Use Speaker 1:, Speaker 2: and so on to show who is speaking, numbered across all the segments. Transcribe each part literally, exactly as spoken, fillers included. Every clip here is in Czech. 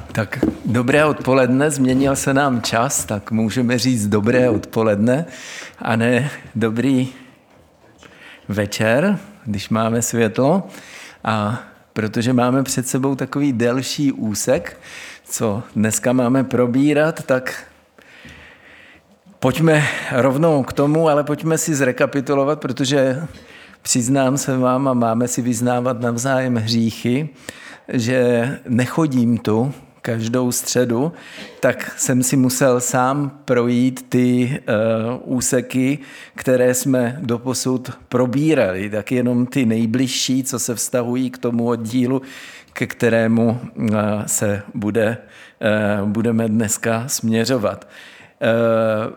Speaker 1: Tak dobré odpoledne, změnil se nám čas, tak můžeme říct dobré odpoledne a ne dobrý večer, když máme světlo. A protože máme před sebou takový delší úsek, co dneska máme probírat, tak pojďme rovnou k tomu, ale pojďme si zrekapitulovat, protože přiznám se vám a máme si vyznávat navzájem hříchy, že nechodím tu každou středu, tak jsem si musel sám projít ty uh, úseky, které jsme doposud probírali, tak jenom ty nejbližší, co se vztahují k tomu oddílu, ke kterému uh, se bude, uh, budeme dneska směřovat. Uh,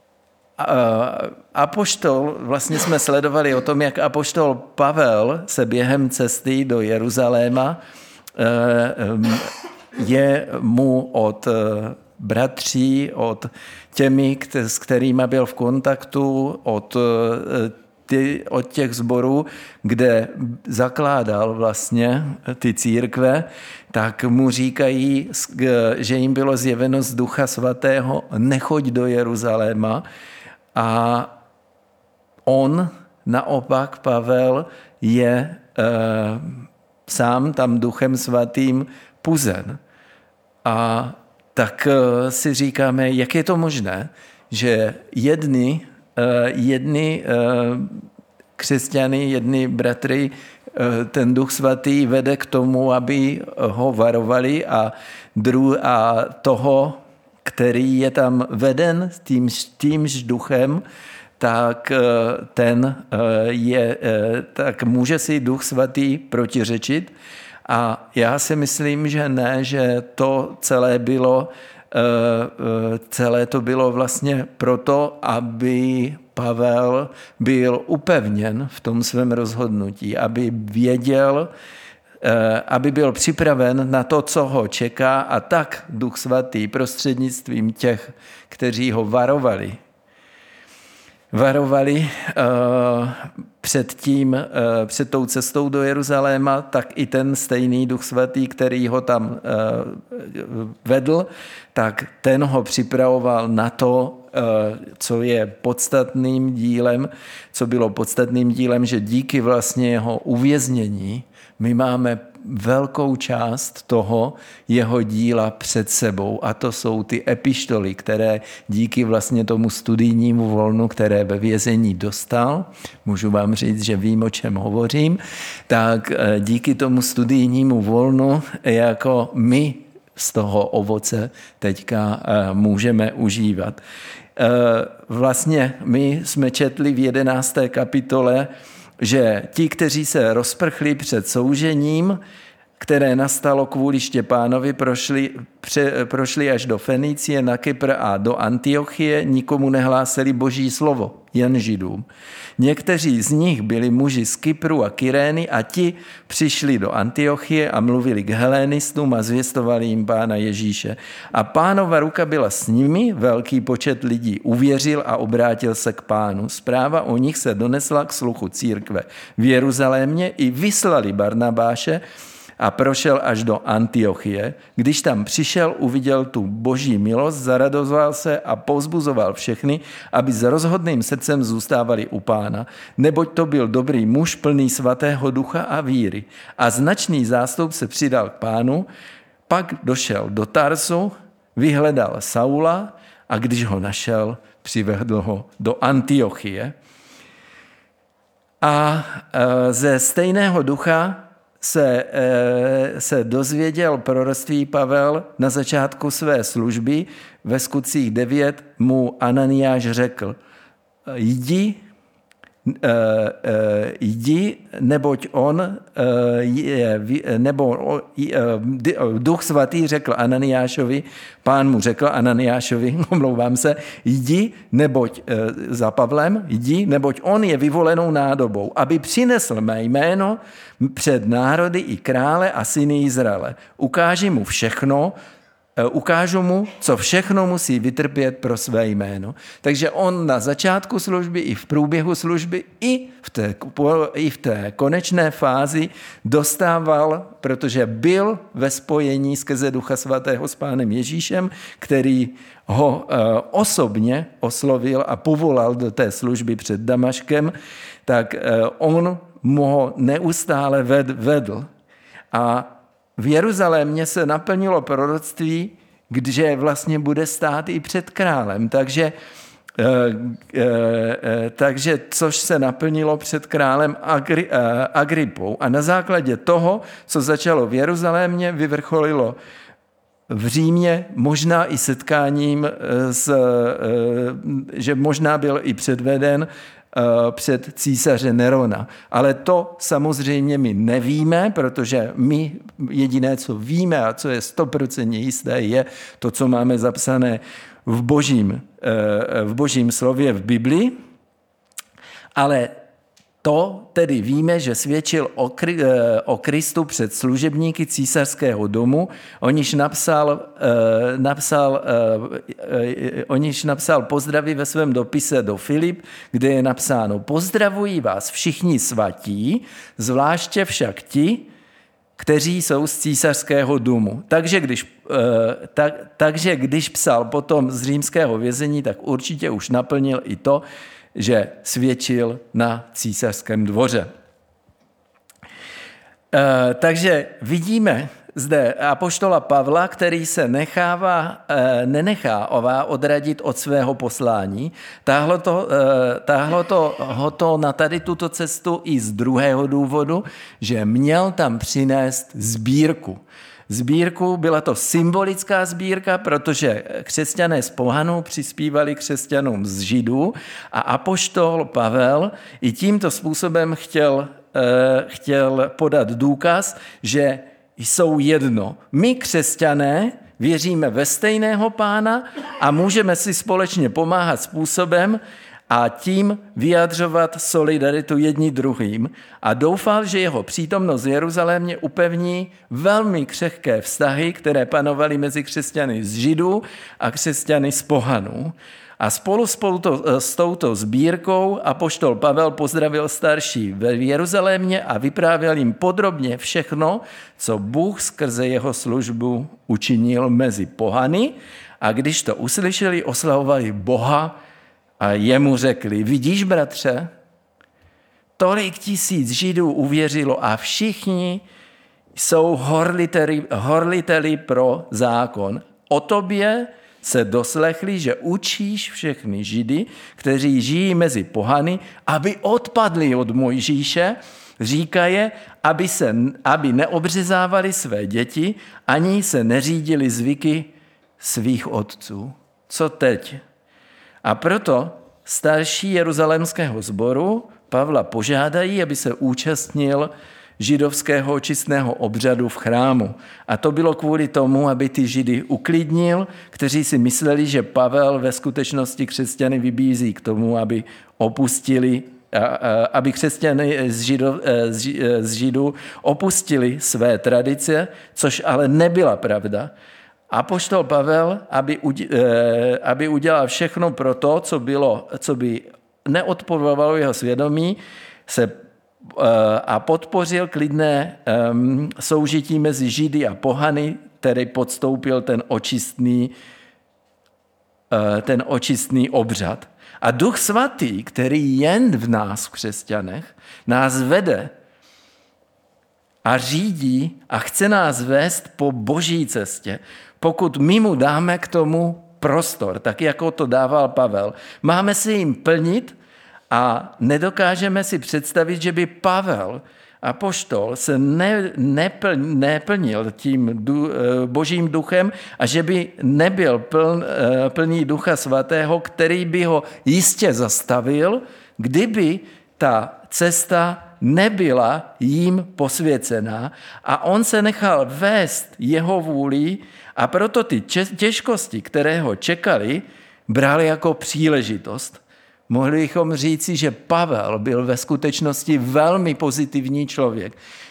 Speaker 1: Apoštol, vlastně jsme sledovali o tom, jak apoštol Pavel se během cesty do Jeruzaléma je mu od bratří, od těmi, s kterými byl v kontaktu, od, ty, od těch sborů, kde zakládal vlastně ty církve, tak mu říkají, že jim bylo zjeveno z Ducha Svatého, nechoď do Jeruzaléma. A on, naopak Pavel, je e, sám tam Duchem Svatým puzen. A tak e, si říkáme, jak je to možné, že jedni, e, jedni e, křesťany, jedni bratry, e, ten Duch Svatý vede k tomu, aby ho varovali a, dru, a toho, který je tam veden tím, tímž duchem, tak ten je, tak může si Duch Svatý protiřečit. A já si myslím, že ne, že to celé bylo, celé to bylo vlastně proto, aby Pavel byl upevněn v tom svém rozhodnutí, aby věděl, aby byl připraven na to, co ho čeká, a tak Duch Svatý prostřednictvím těch, kteří ho varovali. Varovali uh, před tím, uh, před tou cestou do Jeruzaléma, tak i ten stejný Duch Svatý, který ho tam uh, vedl, tak ten ho připravoval na to, uh, co je podstatným dílem, co bylo podstatným dílem, že díky vlastně jeho uvěznění my máme velkou část toho jeho díla před sebou, a to jsou ty epištoly, které díky vlastně tomu studijnímu volnu, které ve vězení dostal, můžu vám říct, že vím, o čem hovořím, tak díky tomu studijnímu volnu jako my z toho ovoce teďka můžeme užívat. Vlastně my jsme četli v jedenácté kapitole, že ti, kteří se rozprchli před soužením, které nastalo kvůli Štěpánovi, prošli, pře, prošli až do Fenicie, na Kypr a do Antiochie, nikomu nehlásili Boží slovo, jen Židům. Někteří z nich byli muži z Kypru a Kyrény a ti přišli do Antiochie a mluvili k helénistům a zvěstovali jim Pána Ježíše. A Pánova ruka byla s nimi, velký počet lidí uvěřil a obrátil se k Pánu. Zpráva o nich se donesla k sluchu církve v Jeruzalémě i vyslali Barnabáše, a prošel až do Antiochie. Když tam přišel, uviděl tu Boží milost, zaradoval se a povzbuzoval všechny, aby s rozhodným srdcem zůstávali u Pána. Neboť to byl dobrý muž, plný svatého ducha a víry. A značný zástup se přidal k Pánu, pak došel do Tarsu, vyhledal Saula a když ho našel, přivedl ho do Antiochie. A ze stejného ducha se, se dozvěděl proroctví Pavel na začátku své služby. Ve Skutcích devět mu Ananiáš řekl, jdi, jdi, neboť on, je, nebo Duch Svatý řekl Ananiášovi, Pán mu řekl Ananiášovi, omlouvám se, jdi, neboť za Pavlem, jdi, neboť on je vyvolenou nádobou, aby přinesl mé jméno před národy i krále a syny Izraele. Ukáži mu všechno, ukážu mu, co všechno musí vytrpět pro své jméno. Takže on na začátku služby, i v průběhu služby, i v té, i v té konečné fázi dostával, protože byl ve spojení skrze Ducha Svatého s Pánem Ježíšem, který ho osobně oslovil a povolal do té služby před Damaškem, tak on mu ho neustále vedl. A v Jeruzalémě se naplnilo proroctví, kde vlastně bude stát i před králem. Takže, e, e, takže což se naplnilo před králem Agri, e, Agripou. A na základě toho, co začalo v Jeruzalémě, vyvrcholilo v Římě, možná i setkáním, s, e, že možná byl i předveden před císaře Nerona. Ale to samozřejmě my nevíme, protože my jediné, co víme a co je stoprocentně jisté, je to, co máme zapsané v božím, v božím slově v Biblii. Ale to tedy víme, že svědčil o, o Kristu před služebníky císařského domu, o níž napsal, napsal, o níž napsal pozdraví ve svém dopise do Filip, kde je napsáno: pozdravují vás všichni svatí, zvláště však ti, kteří jsou z císařského domu. Takže když, tak, takže když psal potom z římského vězení, tak určitě už naplnil i to, že svědčil na císařském dvoře. E, takže vidíme zde apoštola Pavla, který se nechává, e, nenechá odradit od svého poslání. Táhlo to, e, táhlo to ho to na tady tuto cestu i z druhého důvodu, že měl tam přinést sbírku. Sbírku, byla to symbolická sbírka, protože křesťané z pohanů přispívali křesťanům z Židů a apoštol Pavel i tímto způsobem chtěl, eh, chtěl podat důkaz, že jsou jedno. My křesťané věříme ve stejného Pána a můžeme si společně pomáhat způsobem, a tím vyjadřovat solidaritu jedni druhým a doufal, že jeho přítomnost v Jeruzalémě upevní velmi křehké vztahy, které panovaly mezi křesťany z Židů a křesťany z pohanů. A spolu, spolu to, s touto sbírkou apoštol Pavel pozdravil starší v Jeruzalémě a vyprávěl jim podrobně všechno, co Bůh skrze jeho službu učinil mezi pohany, a když to uslyšeli, oslavovali Boha a jemu řekli: vidíš, bratře, tolik tisíc Židů uvěřilo a všichni jsou horliteli, horliteli pro zákon. O tobě se doslechli, že učíš všechny Židy, kteří žijí mezi pohany, aby odpadli od Mojžíše, říkaje, aby, se, aby neobřezávali své děti, ani se neřídili zvyky svých otců. Co teď? A proto starší jeruzalémského sboru Pavla požádají, aby se účastnil židovského očistného obřadu v chrámu. A to bylo kvůli tomu, aby ty Židy uklidnil, kteří si mysleli, že Pavel ve skutečnosti křesťany vybízí k tomu, aby opustili, aby křesťany z, Židov, z Židů opustili své tradice, což ale nebyla pravda. Apoštol Pavel, aby, aby udělal všechno pro to, co, bylo, co by neodporovalo jeho svědomí, se a podpořil klidné um, soužití mezi Židy a pohany, který podstoupil ten očistný, uh, ten očistný obřad. A Duch Svatý, který jen v nás, v křesťanech, nás vede a řídí a chce nás vést po boží cestě, pokud my mu dáme k tomu prostor, tak jako to dával Pavel. Máme si jim plnit a nedokážeme si představit, že by Pavel, apoštol, se ne, nepl, neplnil tím du, božím duchem a že by nebyl pln, plný Ducha Svatého, který by ho jistě zastavil, kdyby ta cesta nebyla jím posvěcená a on se nechal vést jeho vůlí a proto ty těžkosti, které ho čekali, brali jako příležitost. Mohli bychom říci, že Pavel byl ve skutečnosti velmi pozitivní člověk.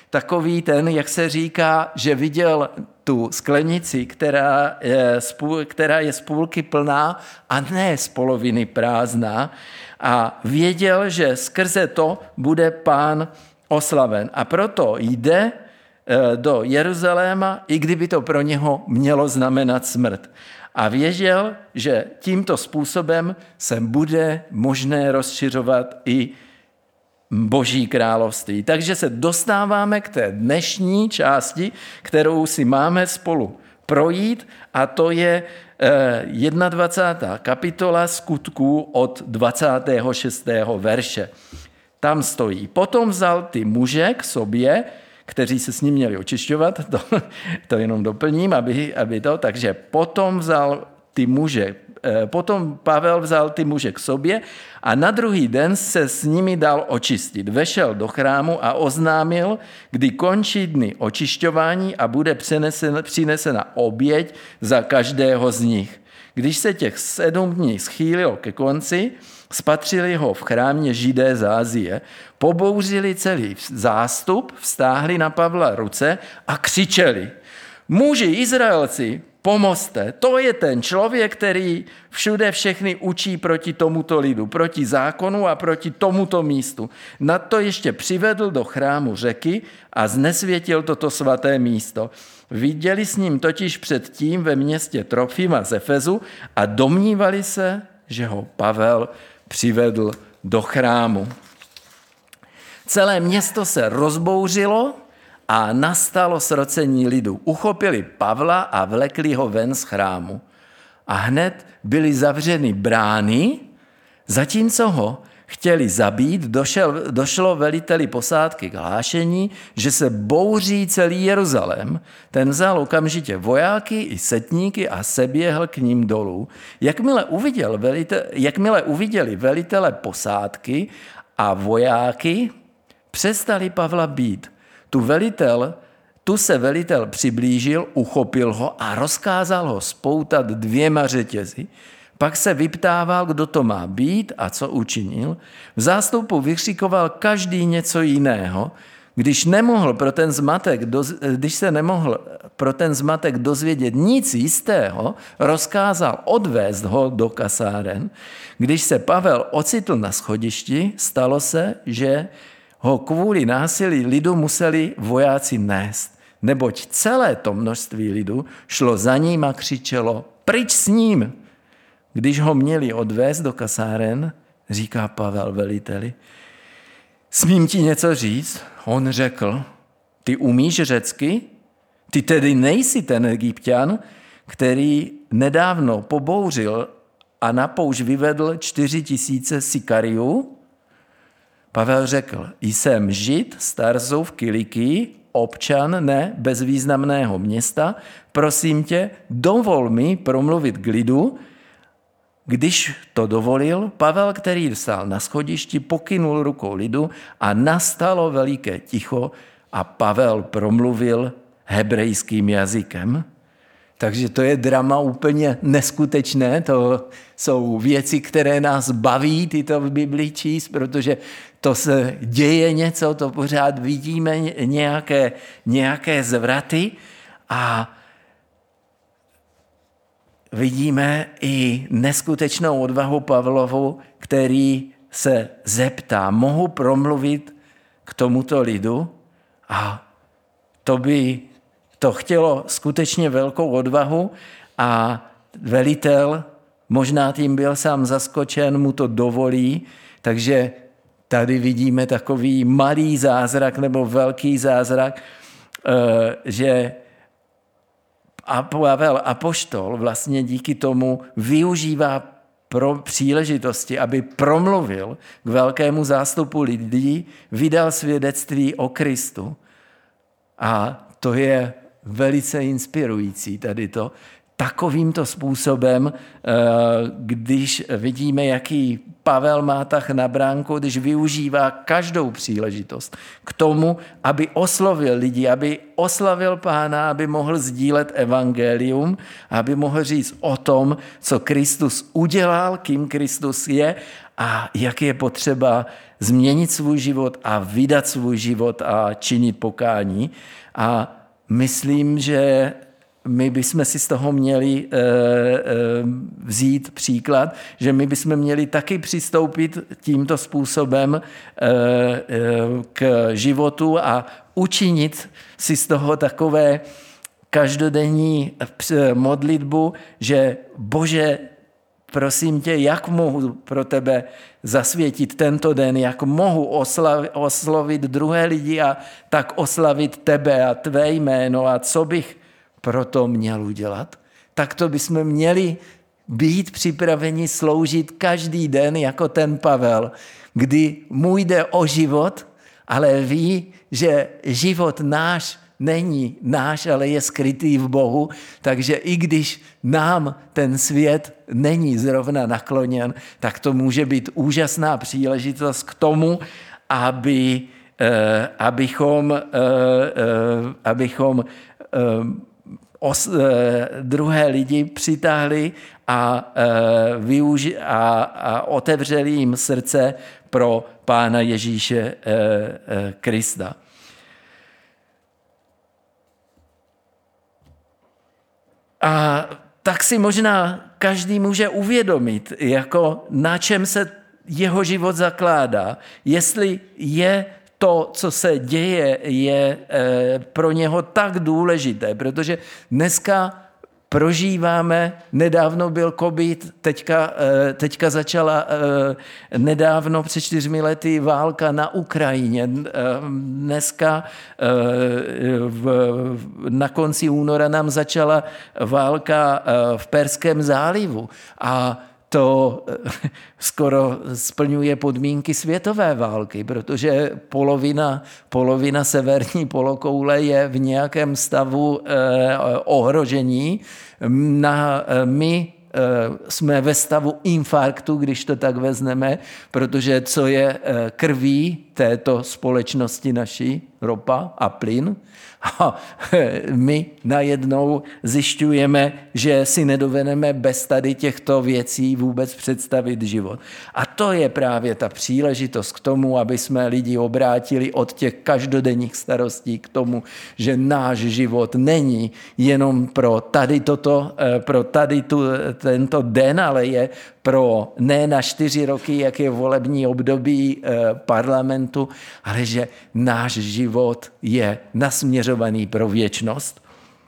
Speaker 1: takový ten, jak se říká, že viděl tu sklenici, která je, která je z půlky plná a ne z poloviny prázdná, a věděl, že skrze to bude Pán oslaven. A proto jde do Jeruzaléma, i kdyby to pro něho mělo znamenat smrt. A věděl, že tímto způsobem se bude možné rozšiřovat i Boží království. Takže se dostáváme k té dnešní části, kterou si máme spolu projít, a to je dvacátá první kapitola Skutků od dvacátého šestého verše. Tam stojí: potom vzal ty muže k sobě, kteří se s ním měli očišťovat, to, to jenom doplním, aby, aby to, takže potom vzal ty muže, potom Pavel vzal ty muže k sobě a na druhý den se s nimi dal očistit. Vešel do chrámu a oznámil, kdy končí dny očišťování a bude přinesena, přinesena oběť za každého z nich. Když se těch sedm dní schýlilo ke konci, spatřili ho v chrámě Židé z Ázie, pobouřili celý zástup, vztáhli na Pavla ruce a křičeli: muži Izraelci, pomozte, to je ten člověk, který všude všechny učí proti tomuto lidu, proti zákonu a proti tomuto místu. Na to ještě přivedl do chrámu Řeky a znesvětil toto svaté místo. Viděli s ním totiž předtím ve městě Trofima z Efezu a domnívali se, že ho Pavel přivedl do chrámu. Celé město se rozbouřilo a nastalo srocení lidu. Uchopili Pavla a vlekli ho ven z chrámu. A hned byly zavřeny brány, zatímco ho chtěli zabít, došel, došlo veliteli posádky k hlášení, že se bouří celý Jeruzalém. Ten vzal okamžitě vojáky i setníky a seběhl k ním dolů. Jakmile, uviděl velitel, jakmile uviděli velitele posádky a vojáky, přestali Pavla bít. Tu, velitel, tu se velitel přiblížil, uchopil ho a rozkázal ho spoutat dvěma řetězy. Pak se vyptával, kdo to má být a co učinil. V zástupu vykřikoval každý něco jiného. Když, nemohl pro ten zmatek, když se nemohl pro ten zmatek dozvědět nic jistého, rozkázal odvést ho do kasáren. Když se Pavel ocitl na schodišti, stalo se, že ho kvůli násilí lidu museli vojáci nést, neboť celé to množství lidu šlo za ním a křičelo: pryč s ním! Když ho měli odvést do kasáren, říká Pavel veliteli: smím ti něco říct? On řekl: ty umíš řecky? Ty tedy nejsi ten Egypťan, který nedávno pobouřil a na poušť vyvedl čtyři tisíce Sikariů? Pavel řekl: jsem Žid z Tarzu v Kilikii, občan ne bezvýznamného města, prosím tě, dovol mi promluvit k lidu. Když to dovolil, Pavel, který stál na schodišti, pokynul rukou lidu a nastalo veliké ticho a Pavel promluvil hebrejským jazykem. Takže to je drama úplně neskutečné, to jsou věci, které nás baví tyto v Biblii číst, protože to se děje něco, to pořád vidíme nějaké, nějaké zvraty a vidíme i neskutečnou odvahu Pavlovu, který se zeptá: mohu promluvit k tomuto lidu? A to by to chtělo skutečně velkou odvahu a velitel, možná tím byl sám zaskočen, mu to dovolí, takže tady vidíme takový malý zázrak nebo velký zázrak, že a Pavel apoštol vlastně díky tomu využívá pro příležitosti, aby promluvil k velkému zástupu lidí, vydal svědectví o Kristu. A to je velice inspirující tady to. Takovýmto způsobem, když vidíme, jaký Pavel má tah na bránku, když využívá každou příležitost k tomu, aby oslovil lidi, aby oslavil Pána, aby mohl sdílet evangelium, aby mohl říct o tom, co Kristus udělal, kým Kristus je a jak je potřeba změnit svůj život a vydat svůj život a činit pokání. A myslím, že my bychom si z toho měli e, e, vzít příklad, že my bychom měli taky přistoupit tímto způsobem e, e, k životu a učinit si z toho takové každodenní modlitbu, že Bože, prosím tě, jak mohu pro tebe zasvětit tento den, jak mohu oslavit, oslovit druhé lidi a tak oslavit tebe a tvé jméno a co bych proto měl udělat. Tak to bychom měli být připraveni sloužit každý den jako ten Pavel, kdy mu jde o život, ale ví, že život náš není náš, ale je skrytý v Bohu, takže i když nám ten svět není zrovna nakloněn, tak to může být úžasná příležitost k tomu, aby, eh, abychom, eh, eh, abychom eh, os, eh, druhé lidi přitáhli a, eh, využi- a, a otevřeli jim srdce pro Pána Ježíše eh, eh, Krista. A tak si možná každý může uvědomit, jako na čem se jeho život zakládá. Jestli je to, co se děje, je pro něho tak důležité, protože dneska prožíváme, nedávno byl covid, teďka, teďka začala nedávno před čtyřmi lety válka na Ukrajině. Dneska v, na konci února nám začala válka v Perském zálivu a to skoro splňuje podmínky světové války, protože polovina, polovina severní polokoule je v nějakém stavu eh, ohrožení. Na, my eh, jsme ve stavu infarktu, když to tak vezmeme, protože co je eh, krví této společnosti naší, ropa a plyn, a my najednou zjišťujeme, že si nedovedeme bez tady těchto věcí vůbec představit život. A to je právě ta příležitost k tomu, aby jsme lidi obrátili od těch každodenních starostí k tomu, že náš život není jenom pro tady toto, pro tady tu, tento den, ale je pro ne na čtyři roky, jak je volební období parlamentu, ale že náš život je nasměřovaný pro věčnost.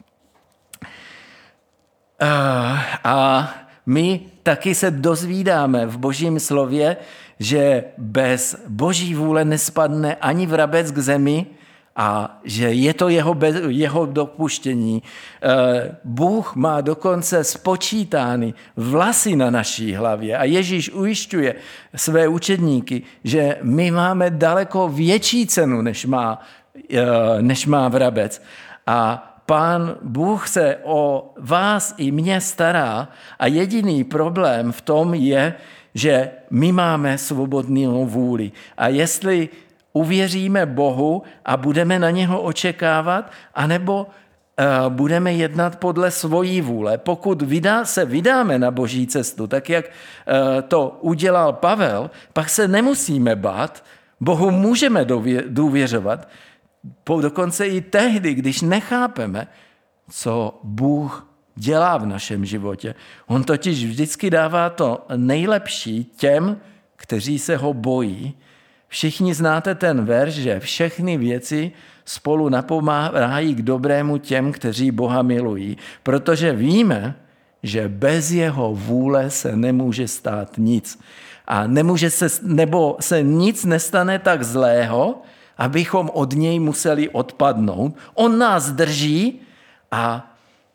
Speaker 1: A my taky se dozvídáme v Božím slově, že bez Boží vůle nespadne ani vrabec k zemi a že je to jeho, bez, jeho dopuštění. Bůh má dokonce spočítány vlasy na naší hlavě a Ježíš ujišťuje své učedníky, že my máme daleko větší cenu, než má, než má vrabec. A Pán Bůh se o vás i mě stará a jediný problém v tom je, že my máme svobodnou vůli. A jestli uvěříme Bohu a budeme na něho očekávat, anebo uh, budeme jednat podle svojí vůle. Pokud vydá, se vydáme na Boží cestu, tak jak uh, to udělal Pavel, pak se nemusíme bát, Bohu můžeme důvěřovat, dokonce i tehdy, když nechápeme, co Bůh dělá v našem životě. On totiž vždycky dává to nejlepší těm, kteří se ho bojí. Všichni znáte ten verš, že všechny věci spolu napomáhají k dobrému těm, kteří Boha milují, protože víme, že bez jeho vůle se nemůže stát nic. A nemůže se, nebo se nic nestane tak zlého, abychom od něj museli odpadnout. On nás drží a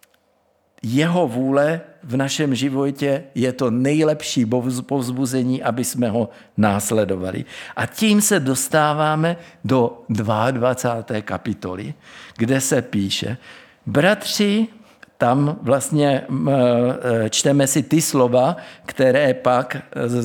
Speaker 1: jeho vůle v našem životě je to nejlepší povzbuzení, aby jsme ho následovali. A tím se dostáváme do dvacáté druhé kapitoly, kde se píše: Bratři, tam vlastně čteme si ty slova, které pak,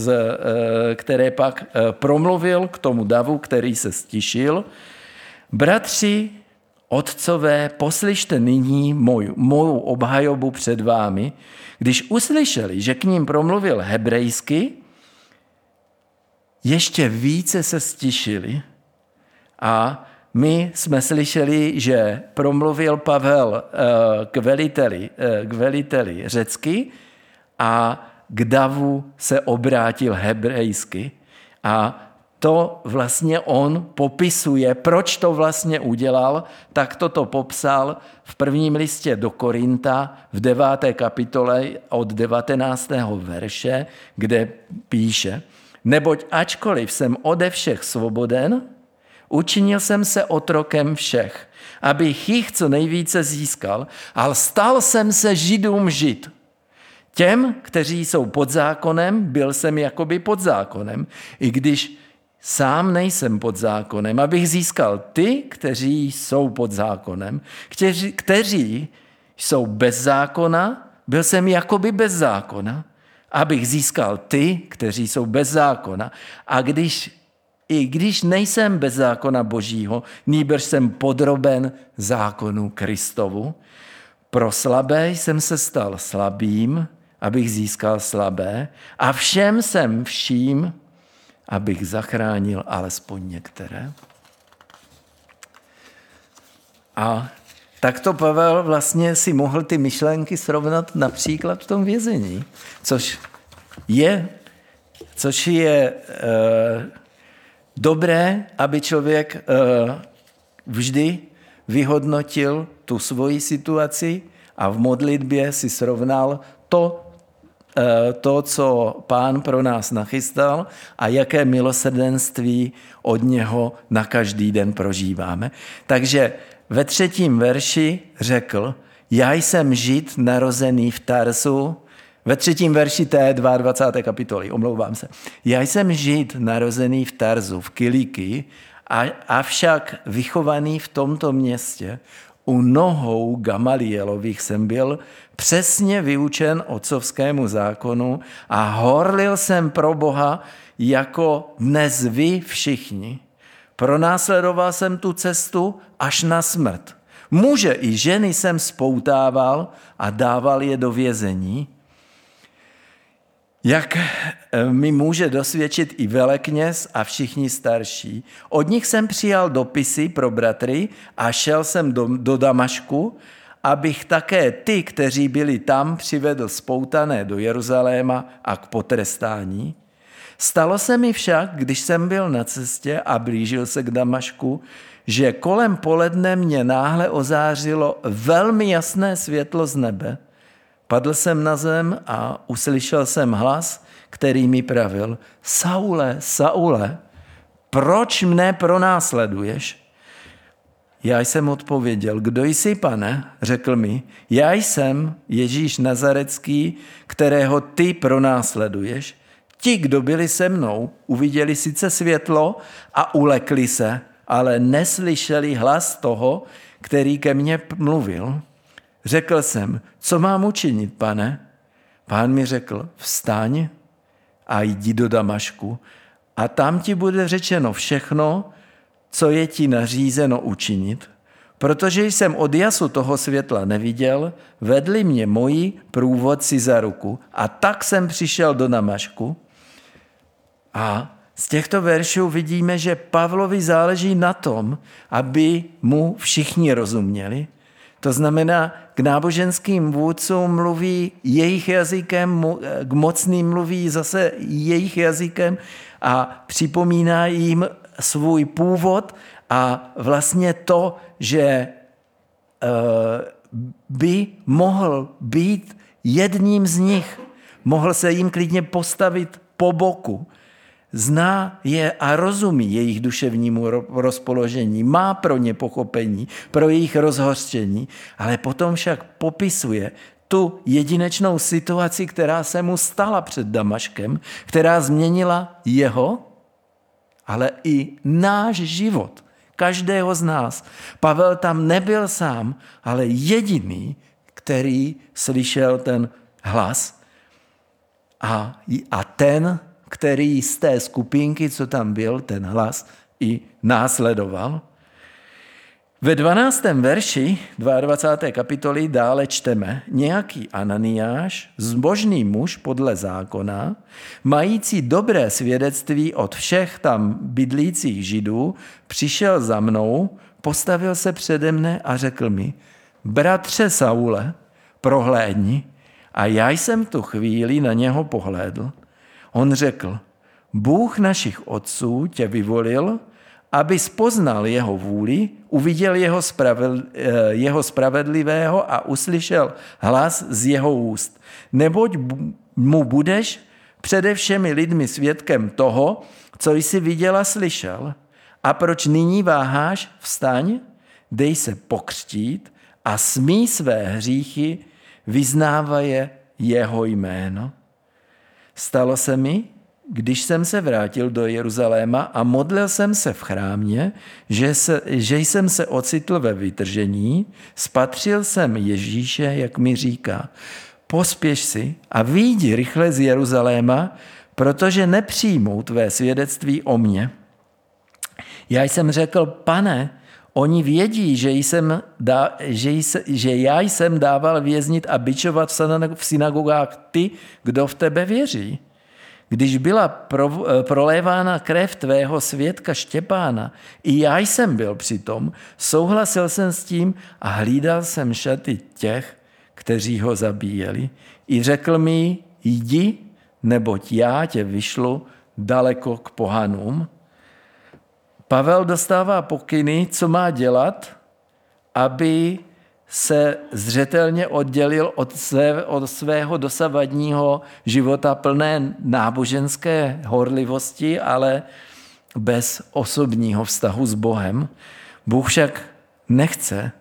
Speaker 1: které pak promluvil k tomu davu, který se stišil. Bratři, otcové, poslyšte nyní mou, mou obhajobu před vámi. Když uslyšeli, že k ním promluvil hebrejsky, ještě více se stišili a my jsme slyšeli, že promluvil Pavel k veliteli, k veliteli řecky a k davu se obrátil hebrejsky. A to vlastně on popisuje, proč to vlastně udělal, tak toto popsal v prvním listě do Korinta v deváté kapitole od devatenáctého verše, kde píše: Neboť ačkoliv jsem ode všech svoboden, učinil jsem se otrokem všech, abych jich co nejvíce získal, ale stal jsem se Židům žid. Těm, kteří jsou pod zákonem, byl jsem jakoby pod zákonem, i když sám nejsem pod zákonem, abych získal ty, kteří jsou pod zákonem, kteří, kteří jsou bez zákona, byl jsem jakoby bez zákona, abych získal ty, kteří jsou bez zákona. A když I když nejsem bez zákona Božího, nýbrž jsem podroben zákonu Kristovu, pro slabé jsem se stal slabým, abych získal slabé, a všem jsem vším, abych zachránil alespoň některé. A takto Pavel vlastně si mohl ty myšlenky srovnat například v tom vězení, což je, což je e, dobré, aby člověk e, vždy vyhodnotil tu svoji situaci a v modlitbě si srovnal to, e, to, co Pán pro nás nachystal a jaké milosrdenství od něho na každý den prožíváme. Takže ve třetím verši řekl: Já jsem Žid narozený v Tarsu. Ve třetím verši té dvacáté druhé kapitoly, omlouvám se. Já jsem Žid narozený v Tarsu, v Kilikii, a, avšak vychovaný v tomto městě. U nohou Gamalielových jsem byl přesně vyučen otcovskému zákonu a horlil jsem pro Boha jako dnes vy všichni. Pronásledoval jsem tu cestu až na smrt. Muže i ženy jsem spoutával a dával je do vězení. Jak mi může dosvědčit i velekněz a všichni starší. Od nich jsem přijal dopisy pro bratry a šel jsem do, do Damašku, abych také ty, kteří byli tam, přivedl spoutané do Jeruzaléma a k potrestání. Stalo se mi však, když jsem byl na cestě a blížil se k Damašku, že kolem poledne mě náhle ozářilo velmi jasné světlo z nebe. Padl jsem na zem a uslyšel jsem hlas, který mi pravil: Saule, Saule, proč mne pronásleduješ? Já jsem odpověděl: Kdo jsi, Pane? Řekl mi: Já jsem Ježíš Nazarecký, kterého ty pronásleduješ. Ti, kdo byli se mnou, uviděli sice světlo a ulekli se, ale neslyšeli hlas toho, který ke mně mluvil. Řekl jsem: Co mám učinit, Pane? Pán mi řekl: Vstaň a jdi do Damašku a tam ti bude řečeno všechno, co je ti nařízeno učinit. Protože jsem od jasu toho světla neviděl, vedli mě moji průvodci za ruku a tak jsem přišel do Damašku. A z těchto veršů vidíme, že Pavlovi záleží na tom, aby mu všichni rozuměli. To znamená, k náboženským vůdcům mluví jejich jazykem, k mocným mluví zase jejich jazykem a připomíná jim svůj původ a vlastně to, že by mohl být jedním z nich. Mohl se jim klidně postavit po boku. Zná je a rozumí jejich duševnímu rozpoložení, má pro ně pochopení, pro jejich rozhořčení, ale potom však popisuje tu jedinečnou situaci, která se mu stala před Damaškem, která změnila jeho, ale i náš život, každého z nás. Pavel tam nebyl sám, ale jediný, který slyšel ten hlas a, a ten, který z té skupinky, co tam byl, ten hlas i následoval. Ve dvanáctém verši dvacáté druhé kapitoly dále čteme: nějaký Ananiáš, zbožný muž podle zákona, mající dobré svědectví od všech tam bydlících Židů, přišel za mnou, postavil se přede mne a řekl mi: bratře Saule, prohlédni. A já jsem tu chvíli na něho pohlédl. On řekl: Bůh našich otců tě vyvolil, aby poznal jeho vůli, uviděl jeho, spravedl, jeho spravedlivého a uslyšel hlas z jeho úst. Neboť mu budeš přede všemi lidmi svědkem toho, co jsi viděl a slyšel. A proč nyní váháš? Vstaň, dej se pokřtít a smí své hříchy, vyznávaje jeho jméno. Stalo se mi, když jsem se vrátil do Jeruzaléma a modlil jsem se v chrámě, že, se, že jsem se ocitl ve vytržení, spatřil jsem Ježíše, jak mi říká: pospěš si a vyjdi rychle z Jeruzaléma, protože nepřijmou tvé svědectví o mně. Já jsem řekl: Pane, oni vědí, že, jsem dá, že, jsem, že já jsem dával věznit a bičovat v synagogách ty, kdo v tebe věří. Když byla pro, prolévána krev tvého svědka Štěpána, i já jsem byl přitom, souhlasil jsem s tím a hlídal jsem šaty těch, kteří ho zabíjeli. I řekl mi: jdi, neboť já tě vyšlu daleko k pohanům. Pavel dostává pokyny, co má dělat, aby se zřetelně oddělil od, své, od svého dosavadního života plné náboženské horlivosti, ale bez osobního vztahu s Bohem. Bůh však nechce,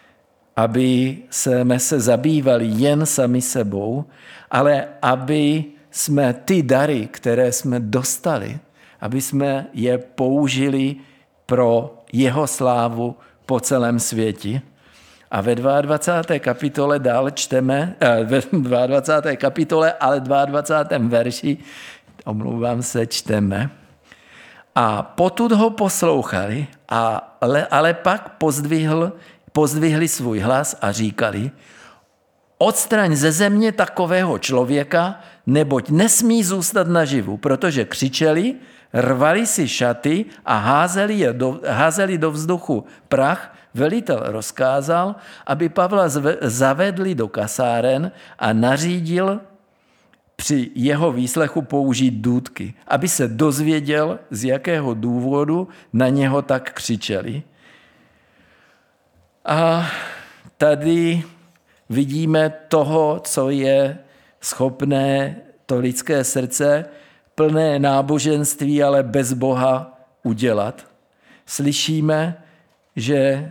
Speaker 1: aby jsme se zabývali jen sami sebou, ale aby jsme ty dary, které jsme dostali, aby jsme je použili pro jeho slávu po celém světě. A ve dvacáté druhé kapitole dále čteme, eh, ve dvacáté druhé kapitole, ale dvacátém druhém verši, omlouvám se, čteme: a potud ho poslouchali, ale, ale pak pozdvihl, pozdvihli svůj hlas a říkali: odstraň ze země takového člověka, neboť nesmí zůstat naživu, protože křičeli, rvali si šaty a házeli, je do, házeli do vzduchu prach. Velitel rozkázal, aby Pavla zavedli do kasáren a nařídil při jeho výslechu použít důtky, aby se dozvěděl, z jakého důvodu na něho tak křičeli. A tady vidíme toho, co je schopné to lidské srdce, plné náboženství, ale bez Boha, udělat. Slyšíme, že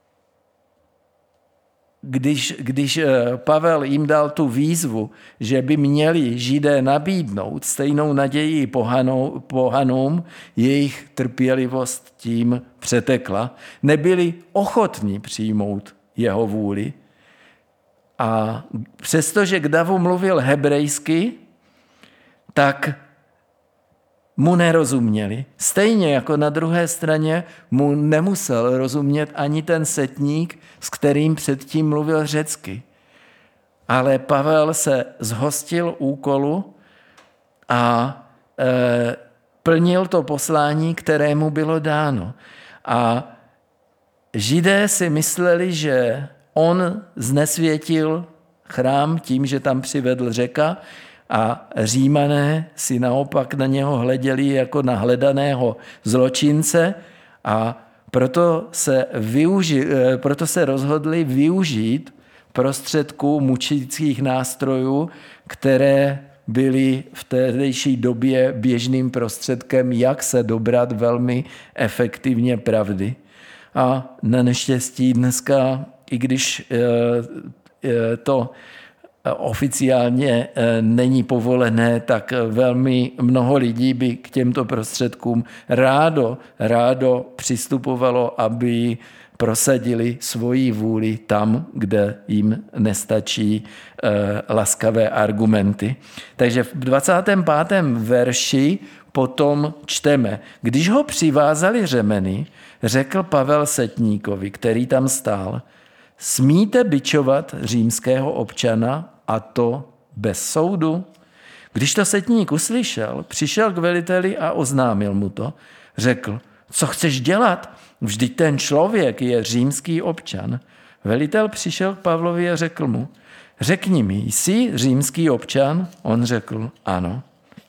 Speaker 1: Když, když Pavel jim dal tu výzvu, že by měli Židé nabídnout stejnou naději pohanou, pohanům, jejich trpělivost tím přetekla. Nebyli ochotní přijmout jeho vůli. A přestože k davu mluvil hebrejsky, tak mu nerozuměli. Stejně jako na druhé straně mu nemusel rozumět ani ten setník, s kterým předtím mluvil řecky. Ale Pavel se zhostil úkolu a e, plnil to poslání, které mu bylo dáno. A Židé si mysleli, že on znesvětil chrám tím, že tam přivedl Řeka, a Římané si naopak na něho hleděli jako na hledaného zločince a proto se, využi, proto se rozhodli využít prostředků mučických nástrojů, které byly v tehdejší době běžným prostředkem, jak se dobrat velmi efektivně pravdy. A na neštěstí dneska, i když to oficiálně není povolené, tak velmi mnoho lidí by k těmto prostředkům rádo, rádo přistupovalo, aby prosadili svoji vůli tam, kde jim nestačí laskavé argumenty. Takže v dvacátém pátém verši potom čteme. Když ho přivázali řemeny, řekl Pavel setníkovi, který tam stál, smíte bičovat římského občana a to bez soudu? Když to setník uslyšel, přišel k veliteli a oznámil mu to. Řekl, co chceš dělat? Vždyť ten člověk je římský občan. Velitel přišel k Pavlovi a řekl mu, řekni mi, jsi římský občan? On řekl, ano.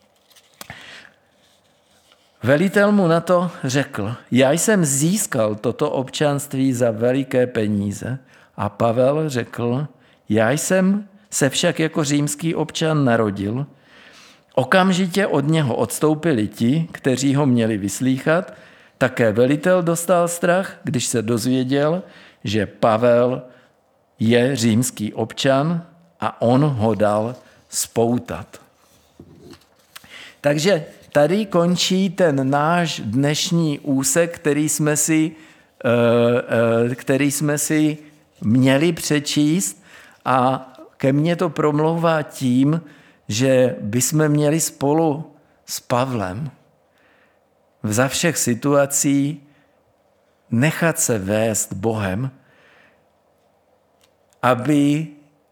Speaker 1: Velitel mu na to řekl, já jsem získal toto občanství za veliké peníze. A Pavel řekl, já jsem se však jako římský občan narodil. Okamžitě od něho odstoupili ti, kteří ho měli vyslýchat. Také velitel dostal strach, když se dozvěděl, že Pavel je římský občan a on ho dal spoutat. Takže tady končí ten náš dnešní úsek, který jsme si, který jsme si měli přečíst a ke mně to promlouvá tím, že bychom měli spolu s Pavlem za všech situací nechat se vést Bohem, aby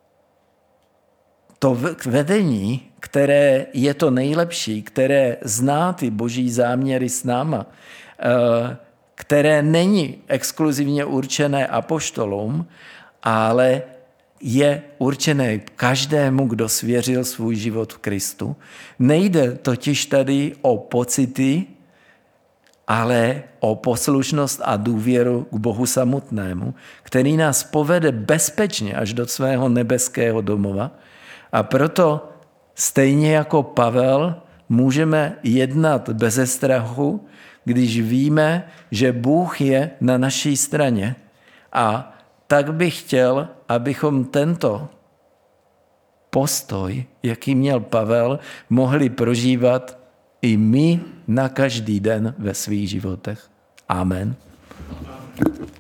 Speaker 1: to vedení, které je to nejlepší, které zná ty boží záměry s náma, které není exkluzivně určené apoštolům, ale je určené každému, kdo svěřil svůj život v Kristu. Nejde totiž tady o pocity, ale o poslušnost a důvěru k Bohu samotnému, který nás povede bezpečně až do svého nebeského domova. A proto stejně jako Pavel můžeme jednat beze strachu, když víme, že Bůh je na naší straně. A tak bych chtěl, abychom tento postoj, jaký měl Pavel, mohli prožívat i my na každý den ve svých životech. Amen.